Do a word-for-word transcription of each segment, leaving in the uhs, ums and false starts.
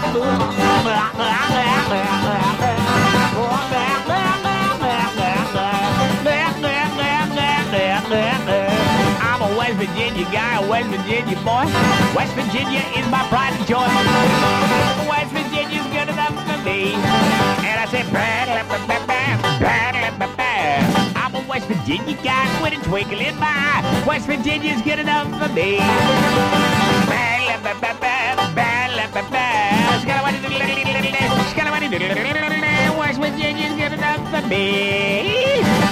I'm a West Virginia guy, a West Virginia boy. West Virginia is my pride and joy. West Virginia's good enough for me. And I said, I'm a West Virginia guy with a twinkle in my eye. West Virginia's good enough for me. West Virginia's good enough for me.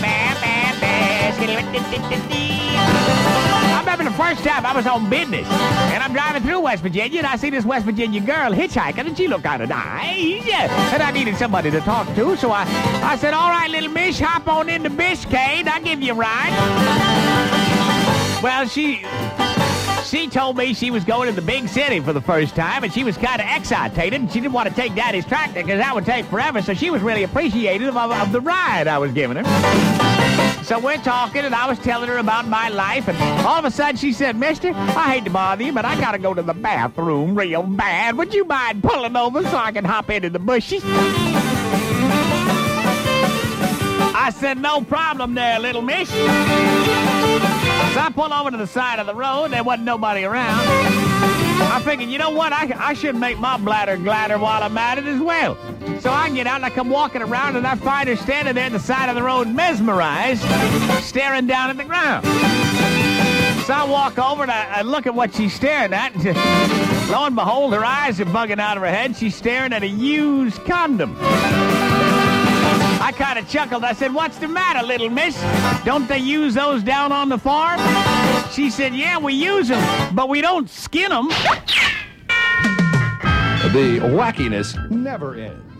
I remember the first time I was on business, and I'm driving through West Virginia, and I see this West Virginia girl hitchhiking, and she looked kind of nice, and I needed somebody to talk to, so I, I said, all right, little miss, hop on into Biscayne, I'll give you a ride. Well, she... She told me she was going to the big city for the first time, and she was kind of excitated, and she didn't want to take Daddy's tractor because that would take forever, so she was really appreciative of, of the ride I was giving her. So we're talking, and I was telling her about my life, and all of a sudden she said, mister, I hate to bother you, but I got to go to the bathroom real bad. Would you mind pulling over so I can hop into the bushes? I said, no problem there, little miss. So I pulled over to the side of the road. There wasn't nobody around. I figured, you know what? I, I should make my bladder gladder while I'm at it as well. So I get out and I come walking around and I find her standing there at the side of the road, mesmerized, staring down at the ground. So I walk over and I, I look at what she's staring at. And lo and behold, her eyes are bugging out of her head. She's staring at a used condom. I kind of chuckled. I said, what's the matter, little miss? Don't they use those down on the farm? She said, yeah, we use them, but we don't skin them. The wackiness never ends.